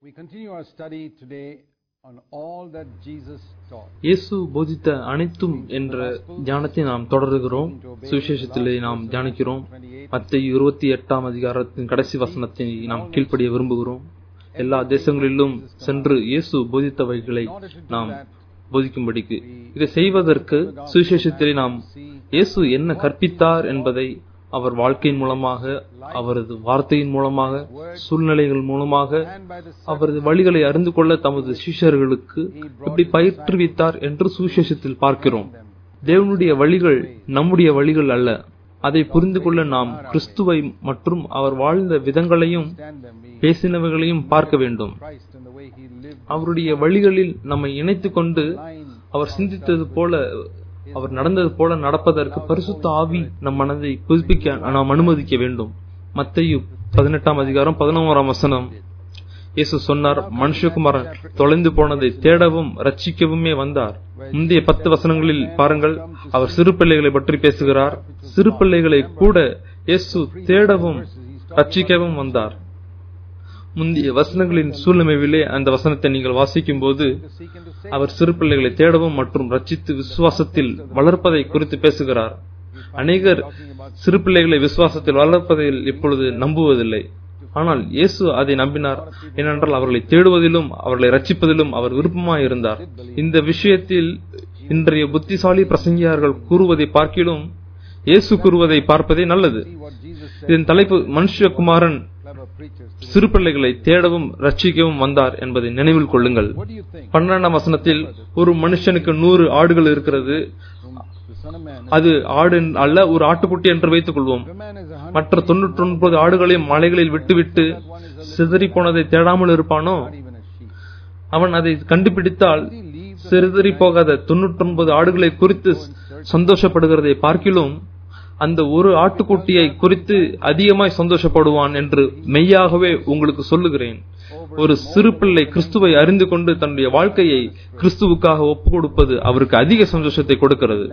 We continue our study today on all that Jesus taught. இயேசு போதித்த அனைத்தும் என்ற தியானத்தை நாம் தொடர்கிறோம். சுவிசேஷத்திலே நாம் தியானிக்கிறோம். மத்தேயு 28ஆம் அதிகாரத்தின் கடைசி வசனத்தை நாம் கீழ்ப்படிய விரும்புகிறோம். எல்லா தேசங்களிலும் சென்று இயேசு போதித்தவைகளை நாம் போதிக்கும்படிக்கு. இதை செய்வதற்கு சுவிசேஷத்திலே நாம் இயேசு என்ன கற்பித்தார் என்பதை அவர் வாழ்க்கையின் மூலமாக, அவரது வார்த்தையின் மூலமாக, சூழ்நிலைகள் மூலமாக, அவரது வழிகளை அறிந்து கொள்ள தமது சீஷர்களுக்கு எப்படி பயிற்றுவித்தார் என்று சுவிசேஷத்தில் பார்க்கிறோம். தேவனுடைய வழிகள் நம்முடைய வழிகள் அல்ல. அதை புரிந்து கொள்ள நாம் கிறிஸ்துவை மற்றும் அவர் வாழ்ந்த விதங்களையும் பேசினவைகளையும் பார்க்க வேண்டும். அவருடைய வழிகளில் நம்மை இணைத்துக் கொண்டு அவர் சிந்தித்தது போல, அவர் நடந்தது போல நடப்பதற்கு பரிசுத்த ஆவி நம் மனதை புதுப்பிக்க நாம் அனுமதிக்க வேண்டும். மத்தேயு 18ஆம் அதிகாரம் 11ஆம் வசனம், இயேசு சொன்னார், மனுஷகுமாரன் தொலைந்து போனதை தேடவும் ரட்சிக்கவுமே வந்தார். முந்தைய 10 வசனங்களில் பாருங்கள், அவர் சிறு பிள்ளைகளை பற்றி பேசுகிறார். சிறு பிள்ளைகளை கூட இயேசு தேடவும் ரட்சிக்கவும் வந்தார். முந்தைய வசனங்களின் சூழ்நிலையிலே அந்த வசனத்தை நீங்கள் வாசிக்கும் போது அவர் சிறு பிள்ளைகளை தேடவும் மற்றும் ரட்சித்து விசுவாசத்தில் வளர்ப்பதை குறித்து பேசுகிறார். அநேகர் சிறு பிள்ளைகளை விசுவாசத்தில் வளர்ப்பதில் இப்பொழுது நம்புவதில்லை. ஆனால் இயேசு அதை நம்பினார். ஏனென்றால் அவர்களை தேடுவதிலும் அவர்களை ரட்சிப்பதிலும் அவர் விருப்பமாயிருந்தார். இந்த விஷயத்தில் இன்றைய புத்திசாலி பிரசங்கியார்கள் கூறுவதை பார்க்கிலும் இயேசு கூறுவதை பார்ப்பதே நல்லது. இதன் தலைப்பு மனுஷகுமாரன் சிறு பிள்ளைகளை தேடவும் ரட்சிக்கவும் வந்தார் என்பதை நினைவில் கொள்ளுங்கள். 12ஆம் வசனத்தில், ஒரு மனுஷனுக்கு 100 ஆடுகள் இருக்கிறது. அது ஆடு அல்ல, ஒரு ஆட்டுக்குட்டி என்று வைத்துக் கொள்வோம். மற்ற 99 ஆடுகளையும் மலைகளில் விட்டுவிட்டு சிதறி போனதை தேடாமல் இருப்பானோ? அவன் அதை கண்டுபிடித்தால் சிதறி போகாத 99 ஆடுகளை குறித்து சந்தோஷப்படுகிறதை பார்க்கிலும் அந்த ஒரு ஆட்டுக்குட்டியை குறித்து அதிகமாய் சந்தோஷப்படுவான் என்று மெய்யாகவே உங்களுக்கு சொல்லுகிறேன். ஒரு சிறு பிள்ளை கிறிஸ்துவை அறிந்து கொண்டு தன்னுடைய வாழ்க்கையை கிறிஸ்துவுக்காக ஒப்பு கொடுப்பது அவருக்கு அதிக சந்தோஷத்தை கொடுக்கிறது.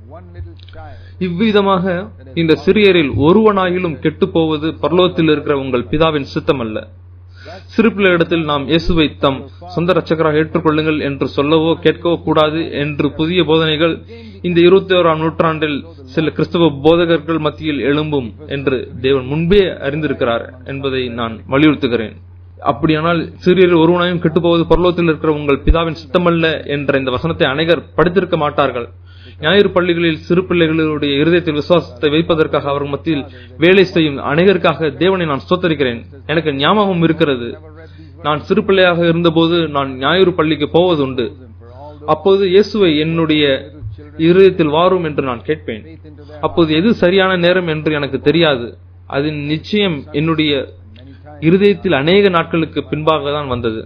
இவ்விதமாக இந்த சிறியரில் ஒருவனாயிலும் கெட்டு போவது பரலோகத்தில் இருக்கிற உங்கள் பிதாவின் சித்தம் அல்ல. சிறு பிள்ளையிடத்தில் நாம் இயேசுவை தம் சொந்த ரட்சகராக ஏற்றுக்கொள்ளுங்கள் என்று சொல்லவோ கேட்கவோ கூடாது என்று புதிய போதனைகள் இந்த 21ஆம் நூற்றாண்டில் சில கிறிஸ்தவ போதகர்கள் மத்தியில் எழும்பும் என்று தேவன் முன்பே அறிந்திருக்கிறார் என்பதை நான் வலியுறுத்துகிறேன். அப்படியானால் சிறியரில் ஒருவனாயும் கெட்டு போவது பரலோகத்தில் இருக்கிற உங்கள் பிதாவின் சித்தமல்ல என்ற இந்த வசனத்தை அநேகர் படித்திருக்க மாட்டார்கள். ஞாயிறு பள்ளிகளில் சிறு பிள்ளைகளுடைய இருதயத்தில் விசுவாசத்தை வைப்பதற்காக அவர் மத்தியில் வேலை செய்யும் அநேகருக்காக தேவனை நான் ஸ்தோத்தரிக்கிறேன். எனக்கு ஞாபகம் இருக்கிறது, நான் சிறு பிள்ளையாக இருந்தபோது நான் ஞாயிறு பள்ளிக்கு போவதுண்டு. அப்போது இயேசுவை என்னுடைய இருதயத்தில் வாரும் என்று நான் கேட்பேன். அப்போது எது சரியான நேரம் என்று எனக்கு தெரியாது. அதன் நிச்சயம் என்னுடைய இருதயத்தில் அநேக நாட்களுக்கு பின்பாக தான் வந்தது.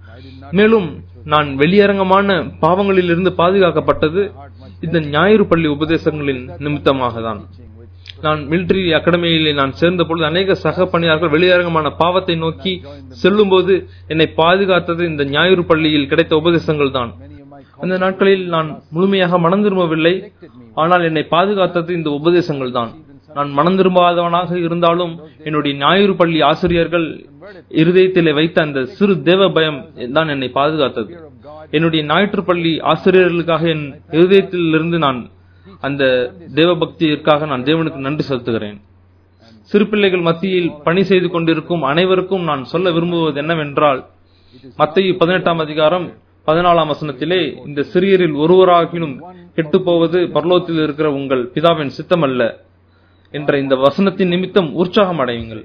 மேலும் நான் வெளியரங்கமான பாவங்களில் இருந்து பாதுகாக்கப்பட்டது இந்த ஞாயிறு பள்ளி உபதேசங்களின் நிமித்தமாக தான். நான் மிலிட்டரி அகாடமியிலே நான் சேர்ந்த பொழுது அநேக சக பணியாளர்கள் வெளியரங்கமான பாவத்தை நோக்கி செல்லும் போது என்னை பாதுகாத்தது இந்த ஞாயிறு பள்ளியில் கிடைத்த உபதேசங்கள் தான். அந்த நாட்களில் நான் முழுமையாக மனம் திரும்பவில்லை, ஆனால் என்னை பாதுகாத்தது இந்த உபதேசங்கள் தான். நான் மனம் திரும்பாதவனாக இருந்தாலும் என்னுடைய ஞாயிறு பள்ளி ஆசிரியர்கள் இருதயத்திலே வைத்த அந்த சிறு தேவ பயம் தான் என்னை பாதுகாத்தது. என்னுடைய ஞாயிற்று பள்ளி ஆசிரியர்களுக்காக என் இருதயத்திலிருந்து நான் அந்த தேவ பக்தியிற்காக நான் தேவனுக்கு நன்றி செலுத்துகிறேன். சிறு பிள்ளைகள் மத்தியில் பணி செய்து கொண்டிருக்கும் அனைவருக்கும் நான் சொல்ல விரும்புவது என்னவென்றால், மத்தேயு 18ஆம் அதிகாரம் 14ஆம் வசனத்திலே, இந்த சிறியரில் ஒருவராகிலும் கெட்டு போவது பரலோகத்தில் இருக்கிற உங்கள் பிதாவின் சித்தமல்ல என்ற இந்த வசனத்தின் நிமித்தம் உற்சாகம் அடையுங்கள்.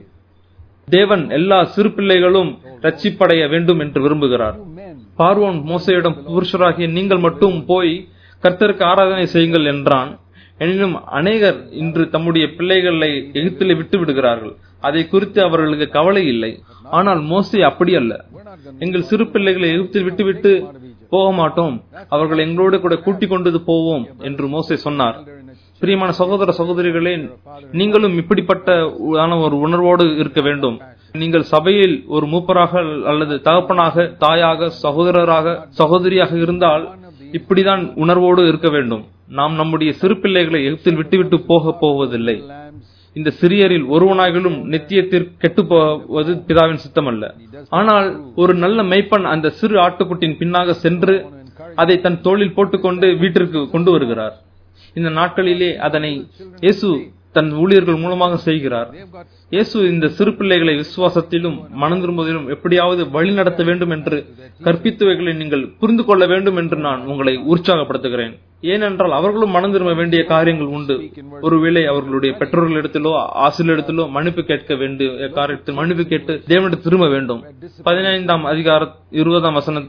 தேவன் எல்லா சிறு பிள்ளைகளும் ரட்சிப்படைய வேண்டும் என்று விரும்புகிறார். பார்வோன் மோசேயிடம், புருஷராகிய நீங்கள் மட்டும் போய் கர்த்தருக்கு ஆராதனை செய்யுங்கள் என்றான். எனினும் அநேகர் இன்று தம்முடைய பிள்ளைகளை எகிப்திலே விட்டு விடுகிறார்கள். அதை குறித்து அவர்களுக்கு கவலை இல்லை. ஆனால் மோசே அப்படி அல்ல. எங்கள் சிறு பிள்ளைகளை எகிப்தில் விட்டுவிட்டு போக மாட்டோம், அவர்கள் எங்களோடு கூட கூட்டிக் கொண்டு போவோம் என்று மோசே சொன்னார். பிரியமான சகோதர சகோதரிகளே, நீங்களும் இப்படிப்பட்ட ஒரு உணர்வோடு இருக்க வேண்டும். நீங்கள் சபையில் ஒரு மூப்பராக அல்லது தகப்பனாக, தாயாக, சகோதரராக, சகோதரியாக இருந்தால் இப்படிதான் உணர்வோடு இருக்க வேண்டும். நாம் நம்முடைய சிறு பிள்ளைகளை எகிப்தில் விட்டுவிட்டு போக போவதில்லை. இந்த சிறியரில் ஒருவனாகிலும் நித்தியத்திற்கு கெட்டு போவது பிதாவின் சித்தமல்ல. ஆனால் ஒரு நல்ல மேய்ப்பன் அந்த சிறு ஆட்டுக்குட்டின் பின்னாக சென்று அதை தன் தோளில் போட்டுக்கொண்டு வீட்டிற்கு கொண்டு வருகிறார். இந்த நாட்களிலே அதனை இயேசு தன் ஊழியர்கள் மூலமாக செய்கிறார். இயேசு இந்த சிறு பிள்ளைகளை விசுவாசத்திலும் மனம் திரும்புவதிலும் எப்படியாவது வழி நடத்த வேண்டும் என்று கற்பித்துவைகளை நீங்கள் புரிந்து கொள்ள வேண்டும் என்று நான் உங்களை உற்சாகப்படுத்துகிறேன். ஏனென்றால் அவர்களும் மனம் திரும்ப வேண்டிய காரியங்கள் உண்டு. ஒருவேளை அவர்களுடைய பெற்றோர்களிடத்திலோ ஆசிரியரிடத்திலோ மன்னிப்பு கேட்க வேண்டிய காரியத்தில் மன்னிப்பு கேட்டு தேவனிடம் திரும்ப வேண்டும். 15ஆம் அதிகாரம் 20ஆம் வசனம்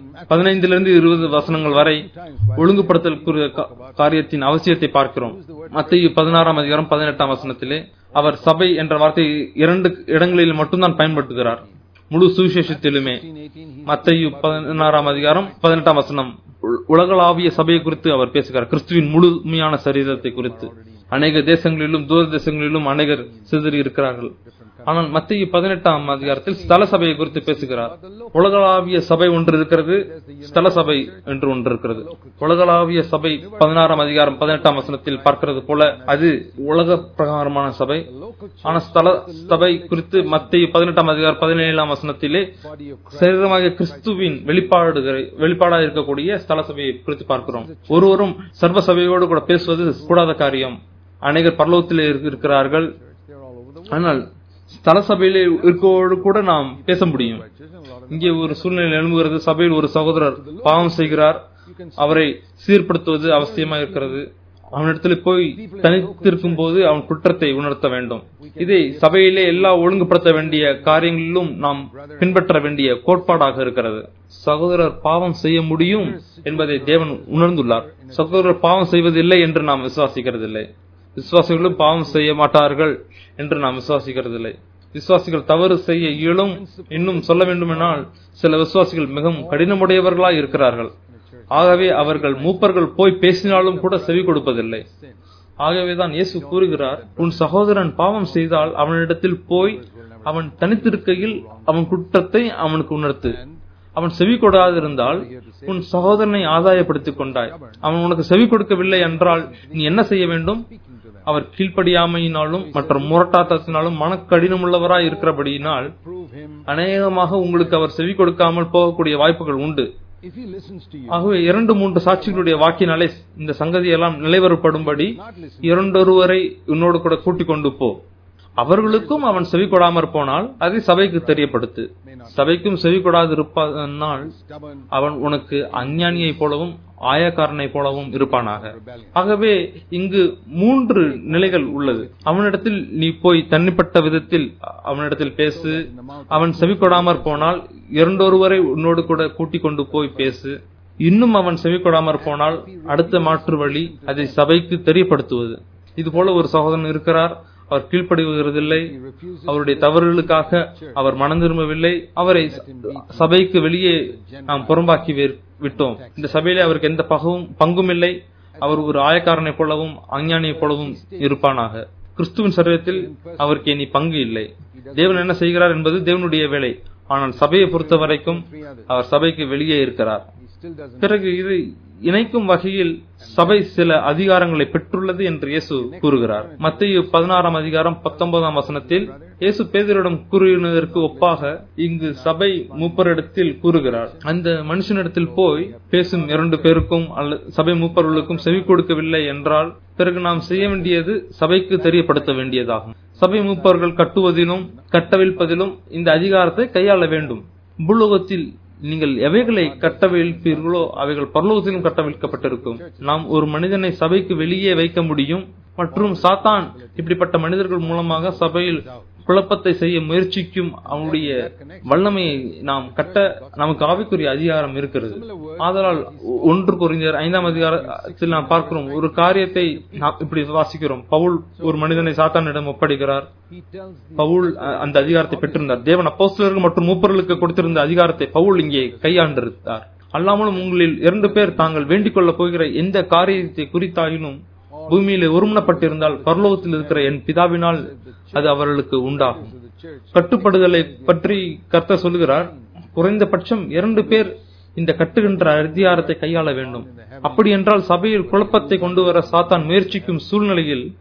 15 to 20 வசனங்கள் வரை ஒழுங்குபடுத்தல் காரியத்தின் அவசியத்தை பார்க்கிறோம். மத்தேயு 16ஆம் அதிகாரம் 18ஆம் வசனத்திலே அவர் சபை என்ற வார்த்தை 2 இடங்களில் மட்டும்தான் பயன்படுத்துகிறார் முழு சுவிசேஷத்திலுமே. மத்தேயு 16ஆம் அதிகாரம் 18ஆம் வசனம் உலகளாவிய சபையை குறித்து அவர் பேசுகிறார், கிறிஸ்துவின் முழுமையான சரீரத்தை குறித்து. அநேக தேசங்களிலும் தூர தேசங்களிலும் அநேகர் சிதறி இருக்கிறார்கள். ஆனால் மத்தேயு 18ஆம் அதிகாரத்தில் ஸ்தல சபையை குறித்து பேசுகிறார். உலகளாவிய சபை ஒன்று இருக்கிறது, ஸ்தல சபை என்று ஒன்று இருக்கிறது. உலகளாவிய சபை 16ஆம் அதிகாரம் 18ஆம் வசனத்தில் பார்க்கிறது போல அது உலக பிரகாரமான சபை. ஆனால் ஸ்தல சபை குறித்து மத்தேயு 18ஆம் அதிகாரம் 17ஆம் வசனத்திலே சரீரமாக கிறிஸ்துவின் வெளிப்பாடாக இருக்கக்கூடிய ஸ்தல சபையை குறித்து பார்க்கிறோம். ஒருவரும் சர்வ சபையோடு கூட பேசுவது கூடாத காரியம். அநேகர் பரலோகத்தில் இருக்கிறார்கள், ஆனால் ஸ்தல சபையில இருக்கோடு கூட நாம் பேச முடியும். இங்கே ஒரு சூழ்நிலை எழும்புகிறது. சபையில் ஒரு சகோதரர் பாவம் செய்கிறார், அவரை சீர்படுத்துவது அவசியமாக இருக்கிறது. அவனிடத்தில் போய் தனித்திருக்கும் போது அவன் குற்றத்தை உணர்த்த வேண்டும். இதை சபையிலே எல்லா ஒழுங்குபடுத்த வேண்டிய காரியங்களிலும் நாம் பின்பற்ற வேண்டிய கோட்பாடாக இருக்கிறது. சகோதரர் பாவம் செய்ய முடியும் என்பதை தேவன் உணர்ந்துள்ளார். சகோதரர் பாவம் செய்வதில்லை என்று நாம் விசுவாசிக்கிறதில்லை. விசுவாசிகளும் பாவம் செய்ய மாட்டார்கள் என்று நாம் விசுவாசிக்கிறதில்லை. விசுவாசிகள் தவறு செய்ய இயலும். இன்னும் சொல்ல வேண்டுமென்றால் சில விசுவாசிகள் மிகவும் கடினமுடையவர்களாய் இருக்கிறார்கள். ஆகவே அவர்கள் மூப்பர்கள் போய் பேசினாலும் கூட செவி கொடுப்பதில்லை. ஆகவேதான் இயேசு கூறுகிறார், உன் சகோதரன் பாவம் செய்தால் அவனிடத்தில் போய் அவன் தனித்திருக்கையில் அவன் குற்றத்தை அவனுக்கு உணர்த்து. அவன் செவி கொடாதிருந்தால் உன் சகோதரனை ஆதாயப்படுத்திக் கொண்டாய். அவன் உனக்கு செவி கொடுக்கவில்லை என்றால் நீ என்ன செய்ய வேண்டும்? அவர் கீழ்ப்படியாமையினாலும் மற்றும் முரட்டாட்டத்தினாலும் மனக்கடினமுள்ளவராய் இருக்கிறபடியினால் அநேகமாக உங்களுக்கு அவர் செவி கொடுக்காமல் போகக்கூடிய வாய்ப்புகள் உண்டு. ஆகவே 2-3 சாட்சிகளுடைய வாக்கினாலே இந்த சங்கதியெல்லாம் நிலைவரப்படும்படி இரண்டொருவரை உன்னோடு கூட கூட்டிக் கொண்டு போ. அவர்களுக்கும் அவன் செவி கொடாமற் போனால் அதை சபைக்கு தெரியப்படுத்து. சபைக்கும் செவி கொடாது இருப்பானால் அவன் உனக்கு அஞ்ஞானியை போலவும் ஆயக்காரனை போலவும் இருப்பானாக. ஆகவே இங்கு 3 நிலைகள் உள்ளது. அவனிடத்தில் நீ போய் தனிப்பட்ட விதத்தில் அவனிடத்தில் பேசு. அவன் செவி கொடாமற் போனால் இரண்டொருவரை உன்னோடு கூட கூட்டிக் கொண்டு போய் பேசு. இன்னும் அவன் செவி கொடாமற் போனால் அடுத்த மாற்று வழி அதை சபைக்கு தெரியப்படுத்துவது. இது போல ஒரு சகோதரன் இருக்கிறார், அவர் கீழ்ப்படுவதில்லை, அவருடைய தவறுகளுக்காக அவர் மனம் திரும்பவில்லை, அவரை சபைக்கு வெளியே நாம் புறம்பாக்கி விட்டோம். இந்த சபையிலே அவருக்கு எந்த பங்கும் இல்லை. அவர் ஒரு ஆயக்காரனை போலவும் அஞ்ஞானியை போலவும் இருப்பானாக. கிறிஸ்துவின் சரீரத்தில் அவருக்கு இனி பங்கு இல்லை. தேவன் என்ன செய்கிறார் என்பது தேவனுடைய வேலை. ஆனால் சபையை பொறுத்த வரைக்கும் அவர் சபைக்கு வெளியே இருக்கிறார். பிறகு இது இணைக்கும் வகையில் சபை சில அதிகாரங்களை பெற்றுள்ளது என்று இயேசு கூறுகிறார். மத்தேயு 16ஆம் அதிகாரம் 19ஆம் வசனத்தில் இயேசு பேதுருவிடம் கூறினதற்கு ஒப்பாக இங்கு சபை மூப்பரிடத்தில் கூறுகிறார். அந்த மனுஷனிடத்தில் போய் பேசும் 2 பேருக்கும் சபை மூப்பர்களுக்கும் செவி கொடுக்கவில்லை என்றால் பிறகு நாம் செய்ய வேண்டியது சபைக்கு தெரியப்படுத்த வேண்டியதாகும். சபை மூப்பர்கள் கட்டுவதிலும் கட்டவிழ்ப்பதிலும் இந்த அதிகாரத்தை கையாள வேண்டும். பூலோகத்தில் நீங்கள் எவைகளை கட்டவிழ்ப்பீர்களோ அவைகள் பரலோகத்திலும் கட்டவிழ்க்கப்பட்டிருக்கும். நாம் ஒரு மனிதனை சபைக்கு வெளியே வைக்க முடியும். மற்றும் சாத்தான் இப்படிப்பட்ட மனிதர்கள் மூலமாக சபையில் குழப்பத்தை செய்ய முயற்சிக்கும் அவனுடைய வல்லமையை நாம் கட்ட நமக்கு ஆவிக்குரிய அதிகாரம் இருக்கிறது. ஆதலால் 1 கொரிந்தியர் 5ஆம் அதிகாரத்தில் நாம் பார்க்கிறோம் ஒரு காரியத்தை இப்படி வாசிக்கிறோம். பவுல் ஒரு மனிதனை சாத்தானிடம் ஒப்படைக்கிறார். பவுல் அந்த அதிகாரத்தை பெற்றிருந்தார். தேவன் அப்போஸ்தலர்கள் மற்றும் மூப்பர்களுக்கு கொடுத்திருந்த அதிகாரத்தை பவுல் இங்கே கையாண்டிருந்தார். அல்லாமலும் உங்களில் 2 பேர் தாங்கள் வேண்டிக் கொள்ள போகிற எந்த காரியத்தை குறித்தாயினும் பூமியிலே ஒருமனப்பட்டிருந்தால் பரலோகத்தில் இருக்கிற என் பிதாவினால் அது அவர்களுக்கு உண்டாகும். கட்டுப்படுதலை பற்றி கர்த்தர் சொல்லுகிறார். குறைந்தபட்சம் 2 பேர் இந்த கட்டுகின்ற அதிகாரத்தை கையாள வேண்டும். அப்படி என்றால் சபையில் குழப்பத்தை கொண்டு வர சாத்தான் முயற்சிக்கும் சூழ்நிலையில்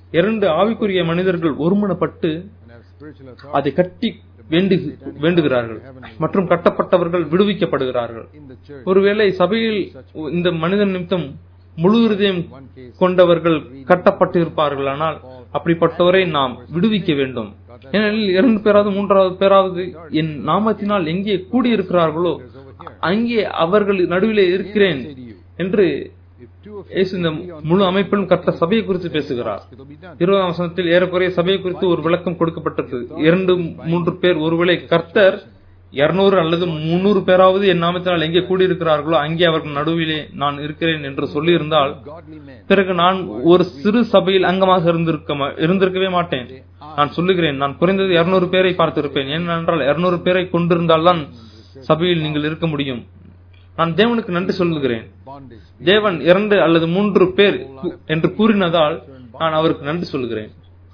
2 ஆவிக்குரிய மனிதர்கள் ஒருமனப்பட்டு and have spiritual authority அதை கட்டி வேண்டுகிறார்கள் மற்றும் கட்டப்பட்டவர்கள் விடுவிக்கப்படுகிறார்கள். in the church. ஒருவேளை சபையில் இந்த மனிதன் நிமித்தம் முழு இருதயம் கொண்டவர்கள் கட்டப்பட்டு இருப்பார்களானால் அப்படிப்பட்டவரை நாம் விடுவிக்க வேண்டும். ஏனெனில் 2 பேராவது 3வது பேராவது என் நாமத்தினால் எங்கே கூடியிருக்கிறார்களோ அங்கே அவர்கள் நடுவிலே இருக்கிறேன் என்று இயேசு இந்த முழு அமைப்பிலும் கர்த்தர் சபையை குறித்து பேசுகிறார். 20ஆம் வசனத்தில் ஏறக்குறைய சபையை குறித்து ஒரு விளக்கம் கொடுக்கப்பட்டிருக்கு. 2-3 பேர், ஒருவேளை கர்த்தர் 200 அல்லது 300 பேராவது என் நாமத்தினால் எங்கே கூடியிருக்கிறார்களோ அங்கே அவர்கள் நடுவிலே நான் இருக்கிறேன் என்று சொல்லியிருந்தால் பிறகு நான் ஒரு சிறு சபையில் அங்கமாக இருந்திருக்கவே மாட்டேன். நான் சொல்லுகிறேன், நான் குறைந்தது 200 பேரை பார்த்திருப்பேன். ஏனென்றால் 200 பேரை கொண்டிருந்தால்தான் சபையில் நீங்கள் இருக்க முடியும். நான் தேவனுக்கு நன்றி சொல்லுகிறேன். தேவன் 2 அல்லது 3 பேர் என்று கூறினதால் நான் அவருக்கு நன்றி சொல்லுகிறேன்.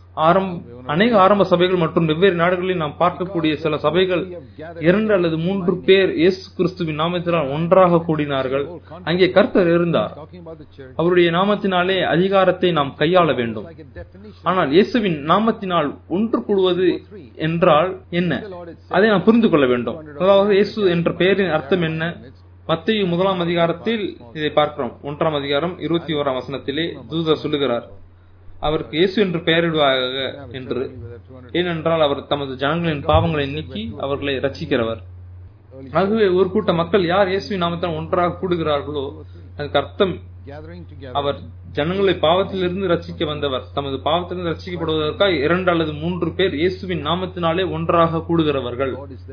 அநேக ஆரம்ப சபைகள் மற்றும் வெவ்வேறு நாடுகளில் நாம் பார்க்கக்கூடிய சில சபைகள் 2 அல்லது 3 பேர் இயேசு கிறிஸ்துவின் நாமத்தினால் ஒன்றாக கூடினார்கள். அங்கே கர்த்தர் இருந்தார். அவருடைய நாமத்தினாலே அதிகாரத்தை நாம் கையாள வேண்டும். ஆனால் இயேசுவின் நாமத்தினால் ஒன்று கூடுவது என்றால் என்ன? அதை நாம் புரிந்து கொள்ள வேண்டும். அதாவது இயேசு என்ற பெயரின் அர்த்தம் என்ன? மத்தேயு 1ஆம் அதிகாரத்தில் இதை பார்க்கிறோம். 1ஆம் அதிகாரம் 21ஆம் வசனத்திலே தூதர் சொல்லுகிறார், அவருக்கு இயேசு என்று பெயரிடுவாக என்று. ஏனென்றால் அவர் தமது ஜனங்களின் பாவங்களை நீக்கி அவர்களை ரட்சிக்கிறவர். ஆகவே ஒரு கூட்ட மக்கள் யார் இயேசுவின் நாமத்தால் ஒன்றாக கூடுகிறார்களோ அதுக்கு அர்த்தம் அவர் ஜனங்களை பாவத்திலிருந்து ரட்சிக்க வந்தவர். தமது பாவத்திலிருந்து ரட்சிக்கப்படுவதற்காக 2 அல்லது 3 பேர் இயேசுவின் நாமத்தினாலே ஒன்றாக கூடுகிறவர்கள்.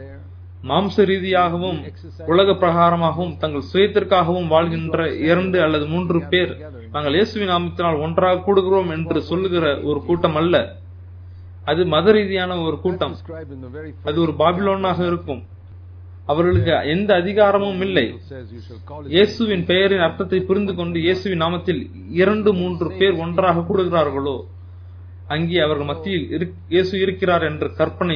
மாம்ச ரீதியாகவும் உலக பிரகாரமாகவும் தங்கள் சுயத்திற்காகவும் வாழ்கின்ற 2 அல்லது 3 பேர் நாங்கள் இயேசுவின் நாமத்தினால் ஒன்றாக கூடுகிறோம் என்று சொல்லுகிற ஒரு கூட்டம் அல்ல. அது மத ரீதியான ஒரு கூட்டம். அது ஒரு பாபிலோனாக இருக்கும். அவர்களுக்கு எந்த அதிகாரமும் இல்லை. இயேசுவின் பெயரின் அர்த்தத்தை புரிந்து கொண்டு இயேசுவின் நாமத்தில் 2-3 பேர் ஒன்றாக கூடுகிறார்களோ அங்கே அவர்கள் மத்தியில் இயேசு இருக்கிறார் என்று கற்பனை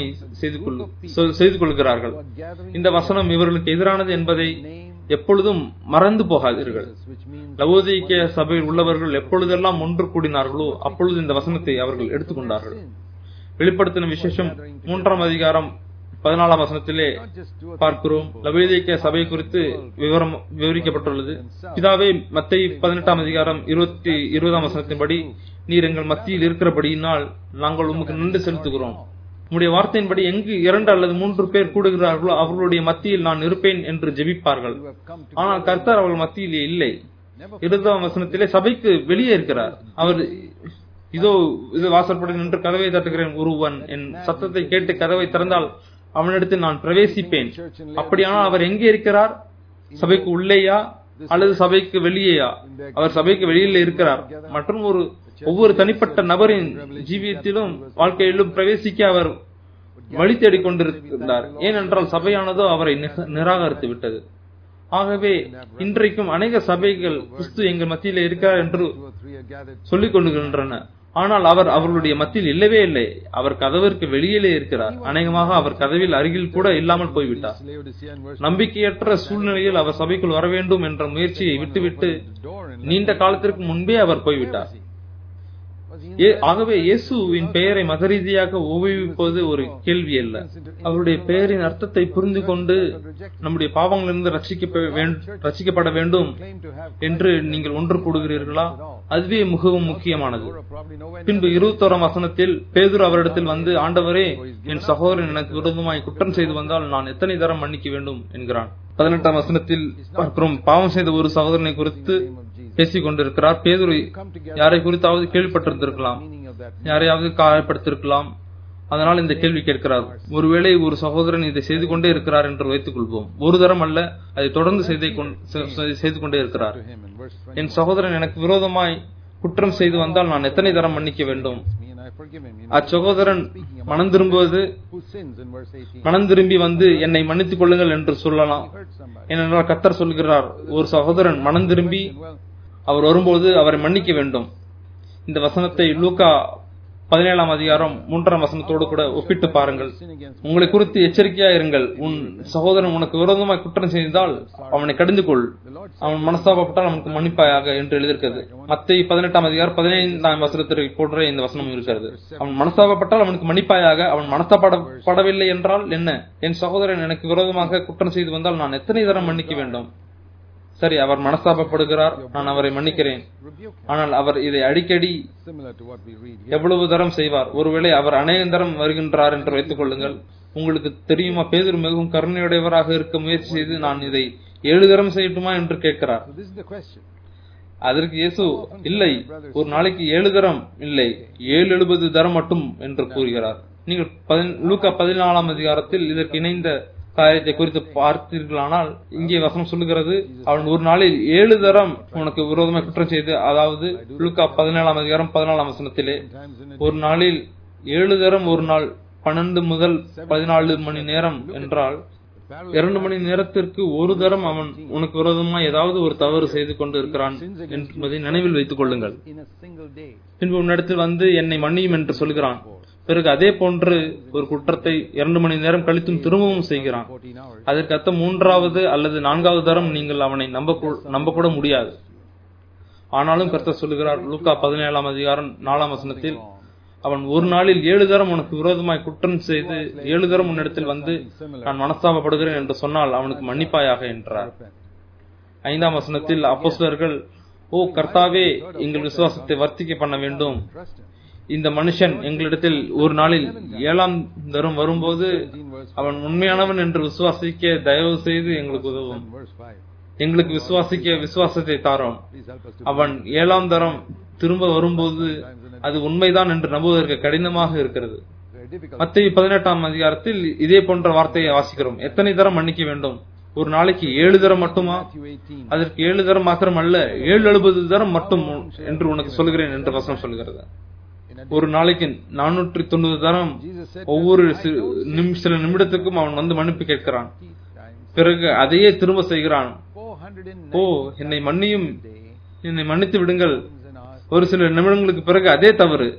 செய்து கொள்கிறார்கள். இந்த வசனம் இவர்களுக்கு எதிரானது என்பதை எப்பொழுதும் மறந்து போகாதீர்கள். லவோதிக்கேய சபையில் உள்ளவர்கள் எப்பொழுதெல்லாம் ஒன்று கூடினார்களோ அப்பொழுது இந்த வசனத்தை அவர்கள் எடுத்துக்கொண்டார்கள். வெளிப்படுத்தின விசேஷம் 3ஆம் அதிகாரம் 14ஆம் வசனத்திலே பார்க்கிறோம். லவோதிக்கேய சபை குறித்து விவரிக்கப்பட்டுள்ளது. பிதாவே, மத்தேயு 18ஆம் அதிகாரம் 20ஆம் வசனத்தின்படி நீர் எங்கள் மத்தியில் இருக்கிறபடியினால் நாங்கள் உமக்கு நன்றி செலுத்துகிறோம். உம்முடைய வார்த்தையின்படி எங்கு 2 அல்லது 3 பேர் கூடுகிறார்களோ அவர்களுடைய மத்தியில் நான் இருப்பேன் என்று ஜெபிப்பார்கள். ஆனால் கர்த்தர் அவர்கள் மத்தியிலே இல்லை. 20ஆம் வசனத்திலே சபைக்கு வெளியே இருக்கிறார். அவர் இதோ இது வாசற்படி நின்று கதவை தட்டுகிறேன், ஒருவன் என் சத்தத்தை கேட்டு கதவை திறந்தால் அவனிடத்தில் நான் பிரவேசிப்பேன். அப்படியானால் அவர் எங்கே இருக்கிறார்? சபைக்கு உள்ளேயா அல்லது சபைக்கு வெளியேயா? அவர் சபைக்கு வெளியில இருக்கிறார். மற்றும் ஒவ்வொரு தனிப்பட்ட நபரின் ஜீவியத்திலும் வாழ்க்கையிலும் பிரவேசிக்க அவர் வழி தேடிக் கொண்டிருக்கிறார். ஏனென்றால் சபையானதோ அவரை நிராகரித்து விட்டது. ஆகவே இன்றைக்கும் அநேக சபைகள் கிறிஸ்து எங்கள் மத்தியிலே இருக்கிறார் என்று சொல்லிக் கொள்கின்றன. ஆனால் அவர் அவர்களுடைய மத்தியில் இல்லவே இல்லை. அவர் கதவிற்கு வெளியிலே இருக்கிறார். அநேகமாக அவர் கதவில் அருகில் கூட இல்லாமல் போய்விட்டார். நம்பிக்கையற்ற சூழ்நிலையில் அவர் சபைக்குள் வர வேண்டும் என்ற முயற்சியை விட்டுவிட்டு நீண்ட காலத்திற்கு முன்பே அவர் போய்விட்டார். ஆகவே இயேசுவின் பெயரை மத ரீதியாக உபயோகிப்பது ஒரு கேள்வி அல்ல. அவருடைய பெயரின் அர்த்தத்தை புரிந்து கொண்டு நம்முடைய பாவங்களிலிருந்து ரட்சிக்கப்பட வேண்டும் என்று நீங்கள் ஒன்று கூடுகிறீர்களா? அதுவே மிகவும் முக்கியமானது. பின்பு 21ஆம் வசனத்தில் பேதுரு அவரிடத்தில் வந்து, ஆண்டவரே, என் சகோதரன் எனக்கு விரோதமாய் குற்றம் செய்து வந்தால் நான் எத்தனை தரம் மன்னிக்க வேண்டும் என்கிறான். 18ஆம் வசனத்தில் பார்க்கிறோம், பாவம் செய்த ஒரு சகோதரனை குறித்து பேசிக் கொண்டிருக்கிறார். பேதுரு யாரை குறித்தாவது கேள்விப்பட்டிருந்திருக்கலாம், யாரையாவது காயப்படுத்திருக்கலாம். அதனால் இந்த கேள்வி கேட்கிறார். ஒருவேளை ஒரு சகோதரன் இதை செய்து கொண்டே இருக்கிறார் என்று வைத்துக் கொள்வோம். ஒரு தரம் அல்ல, அதை தொடர்ந்து செய்து கொண்டே இருக்கிறார். என் சகோதரன் எனக்கு விரோதமாய் குற்றம் செய்து வந்தால் நான் எத்தனை தரம் மன்னிக்க வேண்டும்? அச்சகோதரன் மனம் திரும்பி வந்து என்னை மன்னித்துக் கொள்ளுங்கள் என்று சொல்லலாம். ஏனென்றால் கர்த்தர் சொல்கிறார், ஒரு சகோதரன் மனம் திரும்பி அவர் வரும்போது அவரை மன்னிக்க வேண்டும். இந்த வசனத்தை லூக்கா 17ஆம் அதிகாரம் 3ஆம் வசனத்தோடு கூட ஒப்பிட்டு பாருங்கள். உங்களை குறித்து எச்சரிக்கையா இருங்கள். உன் சகோதரன் உனக்கு விரோதமாய் குற்றம் செய்தால் அவனை கடிந்து கொள், அவன் மனஸ்தாபப்பட்டால் அவனுக்கு மன்னிப்பாயாக என்று எழுதியிருக்கிறது. மத்தேயு 18ஆம் அதிகாரம் 15ஆம் வசனத்திற்கு போன்ற இந்த வசனம் இருக்கிறது. அவன் மனஸ்தாபப்பட்டால் அவனுக்கு மன்னிப்பாயாக. அவன் மனஸ்தாபப்படவில்லை என்றால் என்ன? என் சகோதரன் எனக்கு விரோதமாக குற்றம் செய்து வந்தால் நான் எத்தனை தரம் மன்னிக்க வேண்டும்? சரி, அவர் மனஸ்தாபப்படுகிறார், நான் அவரை மன்னிக்கிறேன். ஆனால் அவர் இதை அடிக்கடி எவ்வளவு தரம் செய்வார்? ஒருவேளை அவர் அநேக தரம் வருகின்றார் என்று வைத்துக் கொள்ளுங்கள். உங்களுக்கு தெரியுமா, பேதுரு மிகவும் கருணையுடையவராக இருக்க முயற்சி செய்து நான் இதை 7 தரம் செய்யட்டுமா என்று கேட்கிறார். அதற்கு இயேசு இல்லை, ஒரு நாளைக்கு 7 தரம் இல்லை, 770 தரம் மட்டும் என்று கூறுகிறார். நீங்கள் லூக்கா 14ஆம் அதிகாரத்தில் இதற்கு இணைந்த காரியத்தை குறித்து பார்த்தீர்களானால் இங்கே வசனம் சொல்லுகிறது, அவன் ஒரு நாளில் 7 தரம் உனக்கு விரோதமாக குற்றம் செய்து, அதாவது லூக்கா 17ஆம் அதிகாரம் 14ஆம் வசனத்திலே ஒரு நாளில் 7 தரம், ஒரு நாள் 12 முதல் 14 மணி நேரம் என்றால் 2 மணி நேரத்திற்கு ஒரு தரம் அவன் உனக்கு விரோதமாக ஏதாவது ஒரு தவறு செய்து கொண்டு இருக்கிறான் என்பதை நினைவில் வைத்துக் கொள்ளுங்கள். பின்பு உன்னிடத்தில் வந்து என்னை மன்னியும் என்று சொல்கிறான். பிறகு அதே போன்று ஒரு குற்றத்தை 2 மணி நேரம் கழித்தும் திரும்பவும் செய்கிறான். அதற்கு அர்த்தம் 3வது அல்லது 4வது தரம் நீங்கள் அவனை நம்ப கூட முடியாது. ஆனாலும் கர்த்தர் சொல்லுகிறார் லூக்கா 17ஆம் அதிகாரம் 4ஆம் வசனத்தில், அவன் ஒரு நாளில் 7 தரம் உனக்கு விரோதமாய் குற்றம் செய்து 7 தரம் உன்னிடத்தில் வந்து நான் மனஸ்தாபப்படுகிறேன் என்று சொன்னால் அவனுக்கு மன்னிப்பாயாக என்றார். 5ஆம் வசனத்தில் அப்போஸ்தலர்கள், ஓ கர்த்தாவே, எங்கள் விசுவாசத்தை வர்த்திக்க பண்ண வேண்டும். இந்த மனுஷன் எங்களிடத்தில் ஒரு நாளில் 7ஆம் தரம் வரும்போது அவன் உண்மையானவன் என்று விசுவாசிக்க தயவு செய்து எங்களுக்கு உதவும். எங்களுக்கு விசுவாசிக்க விசுவாசத்தை தாரோம். அவன் 7ஆம் தரம் திரும்ப வரும்போது அது உண்மைதான் என்று நம்புவதற்கு கடினமாக இருக்கிறது. மத்தேயு 18ஆம் அதிகாரத்தில் இதே போன்ற வார்த்தையை வாசிக்கிறோம். எத்தனை தரம் மன்னிக்க வேண்டும்? ஒரு நாளைக்கு 7 தரம் மட்டுமா? அதற்கு 7 தரம் மாத்திரம் அல்ல, 770 தரம் மட்டும் என்று உனக்கு சொல்கிறேன் என்று வசனம் சொல்கிறது. ஒரு நாளைக்கு 490 தரம் ஒவ்வொரு சில நிமிடத்துக்கும் அவன் வந்து மன்னிப்பு கேட்கிறான். பிறகு அதையே திரும்ப செய்கிறான். ஓ என்னை மன்னியும், என்னை மன்னித்து விடுங்கள். ஒரு சில நிமிடங்களுக்கு பிறகு அதே தவறு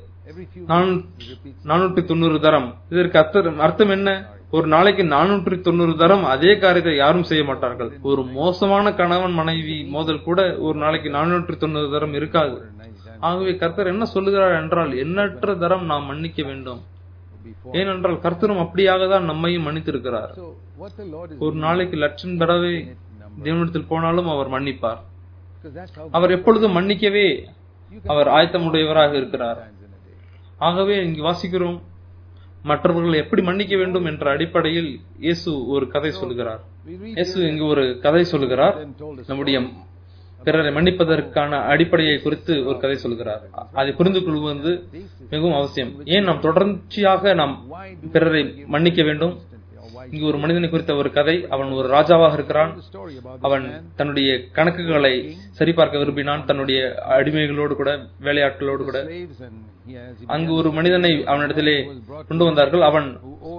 490 தரம். இதற்கு அர்த்தம் என்ன? ஒரு நாளைக்கு 490 தரம் அதே காரியத்தை யாரும் செய்ய மாட்டார்கள். ஒரு மோசமான கணவன் மனைவி மோதல் கூட ஒரு நாளைக்கு 490 தரம் இருக்காது. ஆகவே கர்த்தர் என்ன சொல்லுகிறார் என்றால், எண்ணற்ற தரம் நாம் மன்னிக்க வேண்டும். ஏனென்றால் கர்த்தரும் அப்படியாக தான் நம்மையும் மன்னித்திருக்கிறார். ஒரு நாளைக்கு 1,00,000 தடவை தேவனிடத்தில் போனாலும் அவர் மன்னிப்பார். அவர் எப்பொழுதும் மன்னிக்கவே அவர் ஆயத்தமுடையவராக இருக்கிறார். ஆகவே இங்கு வாசிக்கிறோம், மற்றவர்கள் எப்படி மன்னிக்க வேண்டும் என்ற அடிப்படையில் இயேசு ஒரு கதை சொல்கிறார். இயேசு இங்கு ஒரு கதை சொல்கிறார். நம்முடைய பிறரை மன்னிப்பதற்கான அடிப்படையை குறித்து ஒரு கதை சொல்கிறார். அதை புரிந்து கொள்வது மிகவும் அவசியம். ஏன் நாம் தொடர்ச்சியாக நாம் பிறரை மன்னிக்க வேண்டும்? இங்கு ஒரு மனிதனை குறித்த ஒரு கதை. அவன் ஒரு ராஜாவாக இருக்கிறான். அவன் தன்னுடைய கணக்குகளை சரிபார்க்க விரும்பினான். தன்னுடைய அடிமைகளோடு கூட, வேலையாட்களோடு கூட. அங்கு ஒரு மனிதனை அவனிடத்திலே கொண்டு வந்தார்கள். அவன்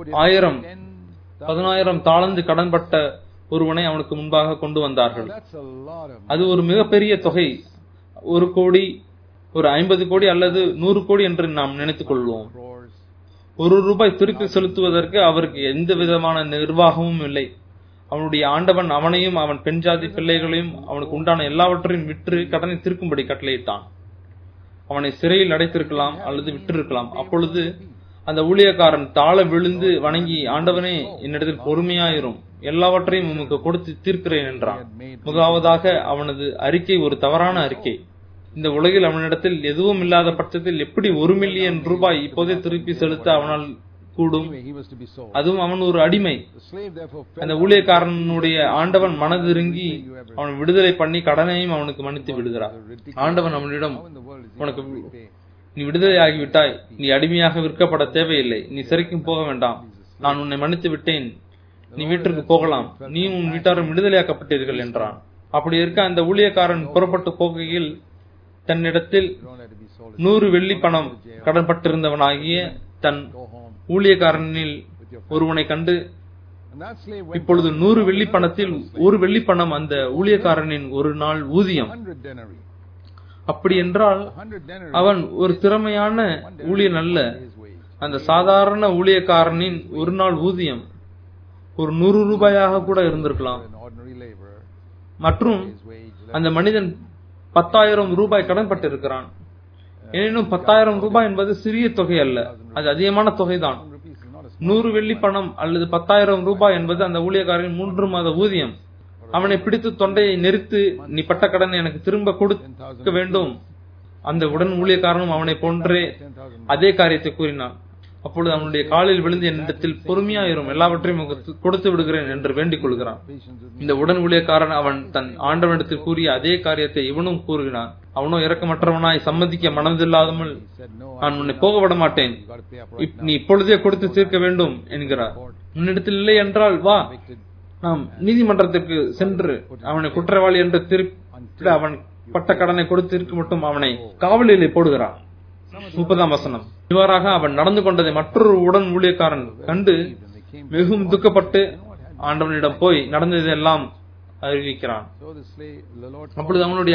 10,000 தாளந்து கடன்பட்ட ஒருவனை அவனுக்கு முன்பாக கொண்டு வந்தார்கள். அது ஒரு மிகப்பெரிய தொகை. 1 கோடி, ஒரு 50 கோடி அல்லது 100 கோடி என்று நாம் நினைத்துக் கொள்வோம். 1 ரூபாய் திருப்பி செலுத்துவதற்கு அவருக்கு எந்த விதமான நிர்வாகமும் இல்லை. அவனுடைய ஆண்டவன் அவனையும் அவன் பெண் ஜாதி பிள்ளைகளையும் அவனுக்கு உண்டான எல்லாவற்றையும் விற்று கடனை தீர்க்கும்படி கட்டளையிட்டான். அவனை சிறையில் அடைத்திருக்கலாம் அல்லது விட்டிருக்கலாம். அப்பொழுது அந்த ஊழியக்காரன் தாழ விழுந்து வணங்கி, ஆண்டவனே, என்னிடத்தில் பொறுமையாயிரும், எல்லாவற்றையும் உமக்கு கொடுத்து தீர்க்கிறேன் என்றான். முதலாவதாக அவனது அறிக்கை ஒரு தவறான அறிக்கை. இந்த உலகில் அவனிடத்தில் எதுவும் இல்லாத பட்சத்தில் எப்படி 1 மில்லியன் ரூபாய் இப்போதே திருப்பி செலுத்த அவனால் கூடும்? அதுவும் அவன் ஒரு அடிமை. அந்த ஊழியக்காரனுடைய ஆண்டவன் மனதிருங்கி அவன் விடுதலை பண்ணி கடனையும் அவனுக்கு மன்னித்து விடுகிறார். ஆண்டவன் அவனிடம், உனக்கு நீ விடுதலை ஆகிவிட்டாய், நீ அடிமையாக விற்கப்பட தேவையில்லை, நீ சிறைக்கும் போக வேண்டாம், நான் உன்னை மன்னித்து விட்டேன், நீ வீட்டிற்கு போகலாம், நீ உன் வீட்டாரும் விடுதலையாக்கப்பட்டீர்கள் என்றான். அப்படி இருக்க அந்த ஊழியக்காரன் புறப்பட்டு போகையில் தன்னிடத்தில் 100 வெள்ளி பணம் கடன்பட்டிருந்தவனாகிய தன் ஊழியக்காரனில் ஒருவனை கண்டு, இப்பொழுது 100 வெள்ளி பணத்தில் 1 வெள்ளி பணம் அந்த ஊழியக்காரனின் ஒரு நாள் ஊதியம். அப்படி என்றால் 100 denarii அவன் ஒரு திறமையான ஊழியன் அல்ல. அந்த சாதாரண ஊழியக்காரனின் ஒரு நாள் ஊதியம் ஒரு 100 ரூபாயாக கூட இருந்திருக்கலாம். an ordinary laborer மற்றும் his wage அந்த மனிதன் 10,000 ரூபாய் கடன் பட்டிருக்கிறான். எனினும் 10,000 ரூபாய் என்பது சிறிய தொகை அல்ல, அது அதிகமான தொகைதான். rupees is not a 100 வெள்ளி பணம் அல்லது 10,000 ரூபாய் என்பது அந்த ஊழியக்காரரின் 3 மாத ஊதியம். அவனை பிடித்து தொண்டையை நெரித்து, நீ பட்ட கடன் எனக்கு திரும்ப கொடுக்க வேண்டும். அந்த உடன் ஊழியக்காரனும் அவனை போன்றே 10,000 அதே காரியத்தை கூறினான். அப்பொழுது அவனுடைய காலில் விழுந்து என்னிடத்தில் பொறுமையாயிரும், எல்லாவற்றையும் உங்களுக்கு கொடுத்து விடுகிறேன் என்று வேண்டிக் கொள்கிறான். patience with me. இந்த உடன் ஊழியக்காரன் அவன் தன் ஆண்டவனிடத்தில் கூறிய அதே காரியத்தை இவனும் கூறுகிறான். அவனோ இரக்கமற்றவனாய் சம்மதிக்க மனதில்லாமல், He said, no, நான் உன்னை போக விட மாட்டேன், you got to pay up right நீ இப்பொழுதே கொடுத்து தீர்க்க வேண்டும் என்கிறார். உன்னிடத்தில் இல்லை என்றால் வா, now. நாம் நீதிமன்றத்திற்கு சென்று அவனை குற்றவாளி என்று திருப்பி அவன் பட்ட கடனை கொடுத்து தீர்க்க மட்டும் அவனை காவலிலே போடுகிறான். 30ஆம் வசனம். இவ்வாறாக அவன் நடந்து கொண்டதை மற்றொரு உடன் ஊழியக்காரன் கண்டு மிகவும் துக்கப்பட்டு ஆண்டவனிடம் போய் நடந்ததெல்லாம் அறிவிக்கிறான். So the slave, the Lord அப்பொழுது அவனுடைய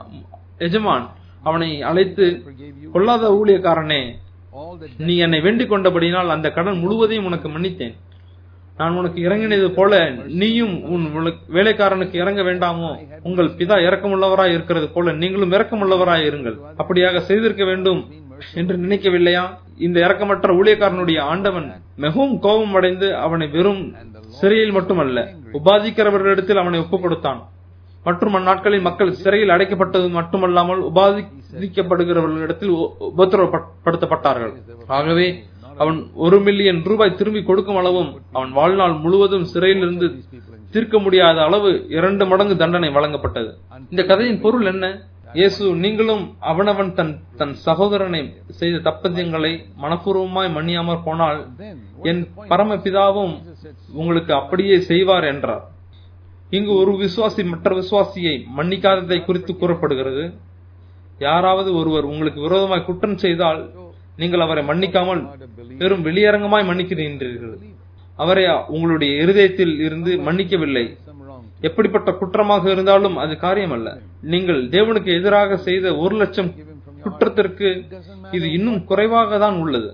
எஜமான் அவனை அழைத்து, forgave you கொல்லாத ஊழியக்காரனே, all the நீ என்னை வேண்டிக் கொண்டபடினால் அந்த கடன் முழுவதையும் உனக்கு மன்னித்தேன். நான் உனக்கு இறங்கினது போல நீயும் உன் வேலைக்காரனுக்கு இறங்க வேண்டாமோ? உங்கள் பிதா இரக்கமுள்ளவராய் இருக்கிறது போல நீங்களும் இரக்கமுள்ளவராய் இருங்கள். அப்படியாக செய்திருக்க வேண்டும் என்று நினைக்கவில்லையா? இந்த இரக்கமற்ற ஊழியக்காரனுடைய ஆண்டவன் மிகவும் கோபம் அடைந்து அவனை வெறும் சிறையில் மட்டுமல்ல, உபாதிக்கிறவர்களிடத்தில் அவனை ஒப்புக் கொடுத்தான். மற்றும் அந்நாட்களில் மக்கள் சிறையில் அடைக்கப்பட்டது மட்டுமல்லாமல் உபாதிக்கப்படுகிறவர்களிடத்தில் உபத்திரவப்படுத்தப்பட்டார்கள். ஆகவே அவன் 1 மில்லியன் ரூபாய் திரும்பி கொடுக்கும் அளவும் அவன் வாழ்நாள் முழுவதும் சிறையிலிருந்து தீர்க்க முடியாத அளவு 2 மடங்கு தண்டனை வழங்கப்பட்டது. இந்த கதையின் பொருள் என்ன? இயேசு, நீங்களும் அவனவன் தன் சகோதரனை செய்த தப்பத்தியங்களை மனப்பூர்வமாய் மன்னியாமற் போனால் என் பரமபிதாவும் உங்களுக்கு அப்படியே செய்வார் என்றார். இங்கு ஒரு விசுவாசி மற்ற விசுவாசியை மன்னிக்காததை குறித்து கூறப்படுகிறது. யாராவது ஒருவர் உங்களுக்கு விரோதமாய் குற்றம் செய்தால் நீங்கள் அவரை மன்னிக்காமல் வெறும் வெளியரங்கமாய் மன்னிக்கிறீர்கள். அவரை உங்களுடைய இருதயத்தில் இருந்து மன்னிக்கவில்லை. எப்படிப்பட்ட குற்றமாக இருந்தாலும் அது காரியம் அல்ல. நீங்கள் தேவனுக்கு எதிராக செய்த 1,00,000 குற்றத்திற்கு இது இன்னும் குறைவாக தான் உள்ளது.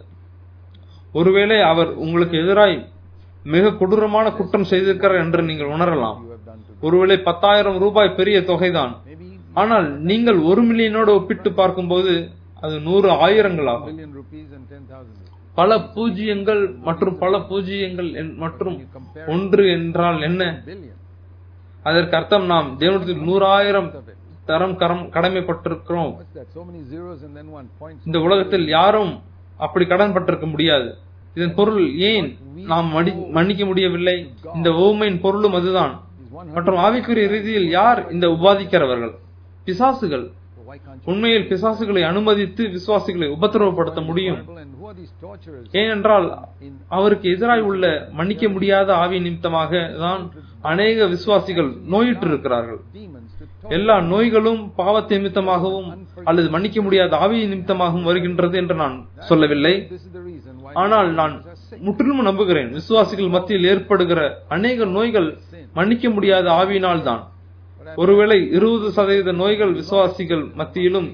ஒருவேளை அவர் உங்களுக்கு எதிராய் மிக கொடூரமான குற்றம் செய்திருக்கிறார் என்று நீங்கள் உணரலாம். ஒருவேளை 10,000 ரூபாய் பெரிய தொகைதான். ஆனால் நீங்கள் 1 மில்லியனோடு ஒப்பிட்டு பார்க்கும்போது அது 100 ஆயிரங்களாகும். million rupees and 10,000. பல பூஜ்ஜியங்கள் மற்றும் பல பூஜ்ஜியங்கள் மற்றும் 1 என்றால் என்ன? Billion. அதற்கு அர்த்தம் நாம் தேவனிடத்தில் 100,000 தரம் கடமைப்பட்டிருக்கிறோம். What's that? So many zeros and then one point. இந்த உலகத்தில் யாரும் அப்படி கடன் பட்டிருக்க முடியாது. இதன் பொருள் ஏன் நாம் மன்னிக்க முடியவில்லை? இந்த உவமையின் பொருளும் அதுதான். மற்றும் ஆவிக்குரிய ரீதியில் யார் இந்த உபாதிக்கிறவர்கள்? பிசாசுகள். Why can't உண்மையில் பிசாசுகளை அனுமதித்து விசுவாசிகளை உபத்திரவப்படுத்த முடியும். and who are these torturers? ஏனென்றால் அவருக்கு எதிராய் உள்ள மன்னிக்க முடியாத ஆவி நிமித்தமாக தான் அநேக விசுவாசிகள் நோயிட்டு இருக்கிறார்கள். Demons to எல்லா நோய்களும் பாவத்தை நிமித்தமாகவும் அல்லது மன்னிக்க முடியாத ஆவி நிமித்தமாகவும் வருகின்றது என்று நான் சொல்லவில்லை. This is the reason why ஆனால் நான் முற்றிலும் நம்புகிறேன், விசுவாசிகள் மத்தியில் ஏற்படுகிற அநேக நோய்கள் மன்னிக்க முடியாத ஆவியினால் தான். ஒருவேளை 20% நோய்கள் விசுவாசிகள் மத்தியிலும்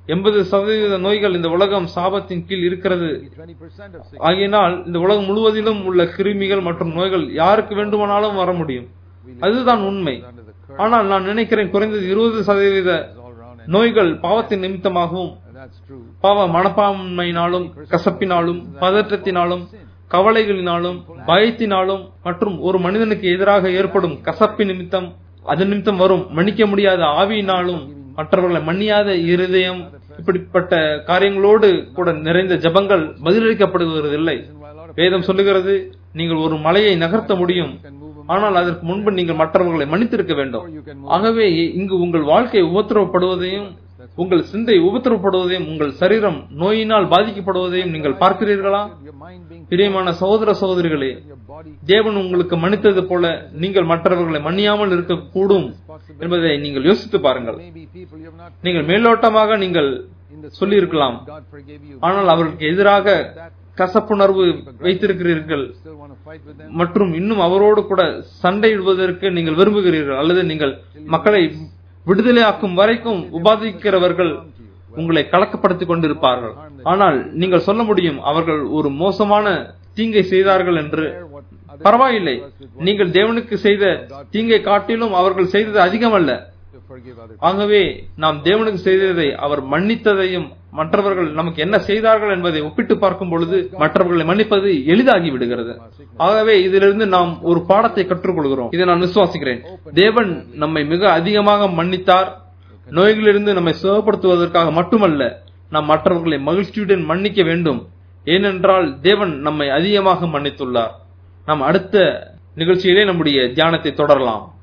80% நோய்கள் இந்த உலகம் சாபத்தின் கீழ் இருக்கிறது. 20% of sick. ஆகையினால் இந்த உலகம் முழுவதிலும் உள்ள கிருமிகள் மற்றும் நோய்கள் யாருக்கு வேண்டுமானாலும் வர முடியும். அதுதான் உண்மை. Under the curse ஆனால் நான் நினைக்கிறேன் குறைந்தது 20% all around, நோய்கள் பாவத்தின் நிமித்தமாகவும், and that's true. பாவ மனப்பான்மையினாலும், கசப்பினாலும், பதற்றத்தினாலும், கவலைகளினாலும், பயத்தினாலும் மற்றும் ஒரு மனிதனுக்கு எதிராக ஏற்படும் கசப்பின் நிமித்தம், அது நிமித்தம் வரும் மன்னிக்க முடியாத ஆவியினாலும், மற்றவர்களை மன்னியாத இருதயம், இப்படிப்பட்ட காரியங்களோடு கூட நிறைந்த ஜபங்கள் பதிலளிக்கப்படுவதில்லை. வேதம் சொல்லுகிறது, நீங்கள் ஒரு மலையை நகர்த்த முடியும், ஆனால் அதற்கு முன்பு நீங்கள் மற்றவர்களை மன்னித்திருக்க வேண்டும். ஆகவே இங்கு உங்கள் வாழ்க்கை உபத்திரவப்படுவதையும், உங்கள் சிந்தை உபத்திரவப்படுவதையும், உங்கள் சரீரம் நோயினால் பாதிக்கப்படுவதையும் நீங்கள் பார்க்கிறீர்களா? Your mind being பிரியமான சகோதர சகோதரிகளே, your body தேவன் உங்களுக்கு மன்னித்தது போல நீங்கள் மற்றவர்களை மன்னியாமல் இருக்கக்கூடும் என்பதை நீங்கள் யோசித்து பாருங்கள். maybe people you have not நீங்கள் மேலோட்டமாக நீங்கள் in the சொல்லியிருக்கலாம், God forgave you. ஆனால் அவருக்கு எதிராக கசப்புணர்வு வைத்திருக்கிறீர்கள் Still want to fight with them? மற்றும் இன்னும் அவரோடு கூட சண்டையிடுவதற்கு நீங்கள் விரும்புகிறீர்கள், அல்லது நீங்கள் மக்களை விடுதலையாக்கும் வரைக்கும் உபாதிக்கிறவர்கள் உங்களை கலக்கப்படுத்திக் கொண்டிருப்பார்கள். ஆனால் நீங்கள் சொல்ல முடியும், அவர்கள் ஒரு மோசமான தீங்கை செய்தார்கள் என்று. பரவாயில்லை, நீங்கள் தேவனுக்கு செய்த தீங்கை காட்டிலும் அவர்கள் செய்தது அதிகமல்ல. ஆகவே நாம் தேவனுக்கு செய்ததை, அவர் மன்னித்ததையும் மற்றவர்கள் நமக்கு என்ன செய்தார்கள் என்பதை ஒப்பிட்டு பார்க்கும் பொழுது மற்றவர்களை மன்னிப்பது எளிதாகி விடுகிறது. ஆகவே இதிலிருந்து நாம் ஒரு பாடத்தை கற்றுக்கொள்கிறோம். இதை நான் விசுவாசிக்கிறேன். தேவன் நம்மை மிக அதிகமாக மன்னித்தார். நோய்களிலிருந்து நம்மை சுகப்படுத்துவதற்காக மட்டுமல்ல, நாம் மற்றவர்களை மகிழ்ச்சியுடன் மன்னிக்க வேண்டும். ஏனென்றால் தேவன் நம்மை அதிகமாக மன்னித்துள்ளார். நாம் அடுத்த நிகழ்ச்சியிலே நம்முடைய தியானத்தை தொடரலாம்.